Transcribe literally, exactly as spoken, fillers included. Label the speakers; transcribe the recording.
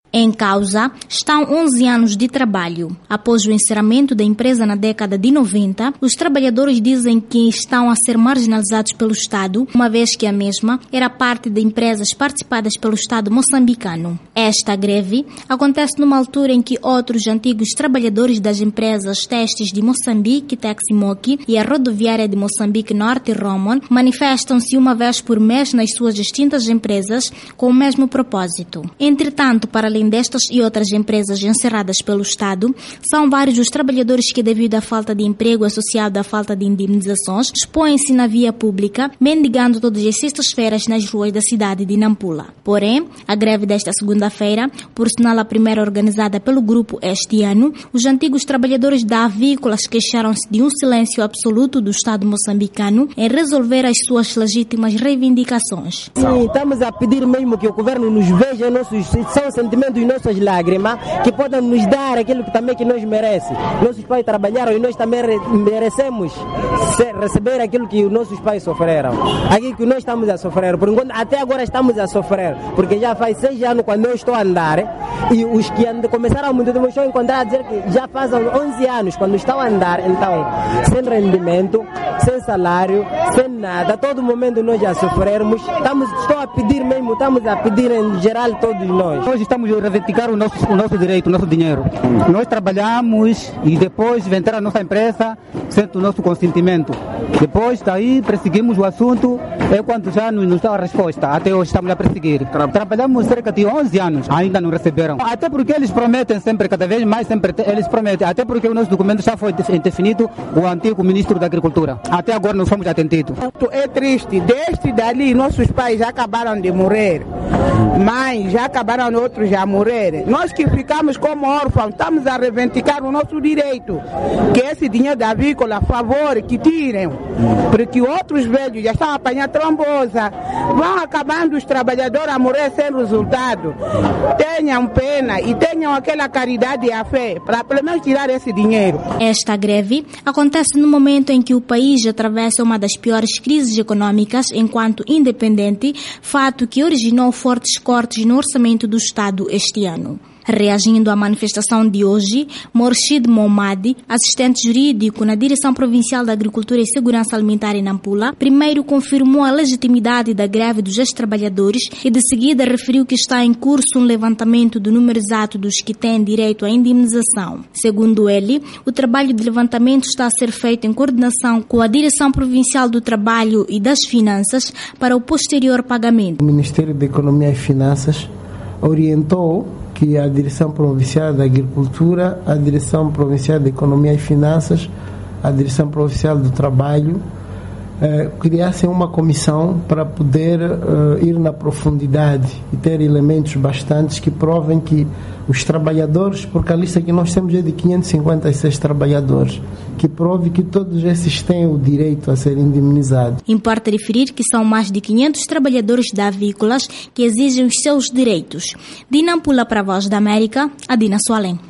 Speaker 1: Em causa estão onze anos de trabalho. Após o encerramento da empresa na década de noventa, os trabalhadores dizem que estão a ser marginalizados pelo Estado, uma vez que a mesma era parte de empresas participadas pelo Estado moçambicano. Esta greve acontece numa altura em que outros antigos trabalhadores das empresas Testes de Moçambique, Teximoki, e a rodoviária de Moçambique Norte, Romon, manifestam-se uma vez por mês nas suas distintas empresas com o mesmo propósito. Entretanto, para além destas e outras empresas encerradas pelo Estado, são vários os trabalhadores que, devido à falta de emprego associado à falta de indemnizações, expõem-se na via pública, mendigando todas as sextas-feiras nas ruas da cidade de Nampula. Porém, a greve desta segunda-feira, por sinal a primeira organizada pelo grupo este ano, os antigos trabalhadores da avícolas queixaram-se de um silêncio absoluto do Estado moçambicano em resolver as suas legítimas reivindicações.
Speaker 2: Sim, estamos a pedir mesmo que o governo nos veja nossos são sentimentos e nossas lágrimas, que podem nos dar aquilo que também que nós merecemos. Nossos pais trabalharam e nós também merecemos receber aquilo que os nossos pais sofreram. Aquilo que nós estamos a sofrer. Por enquanto, até agora estamos a sofrer, porque já faz seis anos quando eu estou a andar e os que and... começaram há muito tempo estão a encontrar a dizer que já fazem onze anos quando estão a andar, então, sem rendimento, sem salário, sem nada. A todo momento nós já sofremos. Estamos, estou a pedir mesmo, estamos a pedir em geral todos nós.
Speaker 3: Nós estamos a reivindicar o nosso, o nosso direito, o nosso dinheiro. Nós trabalhamos e depois de entrar a nossa empresa sem o nosso consentimento. Depois daí perseguimos o assunto, é quando já nos, nos dá a resposta. Até hoje estamos a perseguir. Tra- Trabalhamos cerca de onze anos, ainda não receberam. Até porque eles prometem sempre, cada vez mais sempre eles prometem. Até porque o nosso documento já foi definido o antigo ministro da Agricultura. Até agora não fomos atendidos.
Speaker 4: É triste, desde dali nossos pais já acabaram de morrer. Mães já acabaram, outros já morrer. Nós que ficamos como órfãos, estamos a reivindicar o nosso direito. Que esse dinheiro da avícola, a favor, que tirem. Porque outros velhos já estão apanhando trombosa. Vão acabando os trabalhadores a morrer sem resultado. Tenham pena e tenham aquela caridade e a fé para pelo menos tirar esse dinheiro.
Speaker 1: Esta greve acontece no momento em que o país atravessa uma das piores crises econômicas enquanto independente, fato que originou fortes cortes no orçamento do Estado este ano. Reagindo à manifestação de hoje, Morshid Momadi, assistente jurídico na Direção Provincial da Agricultura e Segurança Alimentar em Nampula, primeiro confirmou a legitimidade da greve dos ex-trabalhadores e de seguida referiu que está em curso um levantamento do número exato dos que têm direito à indemnização. Segundo ele, o trabalho de levantamento está a ser feito em coordenação com a Direção Provincial do Trabalho e das Finanças para o posterior pagamento.
Speaker 5: O Ministério da Economia e Finanças orientou que a Direção Provincial da Agricultura, a Direção Provincial da Economia e Finanças, a Direção Provincial do Trabalho, eh, criassem uma comissão para poder eh, ir na profundidade e ter elementos bastantes que provem que os trabalhadores, porque a lista que nós temos é de quinhentos e cinquenta e seis trabalhadores, que prove que todos esses têm o direito a ser indemnizados.
Speaker 1: Importa referir que são mais de quinhentos trabalhadores da avícolas que exigem os seus direitos. De Nampula para a Voz da América, Adina Soalem.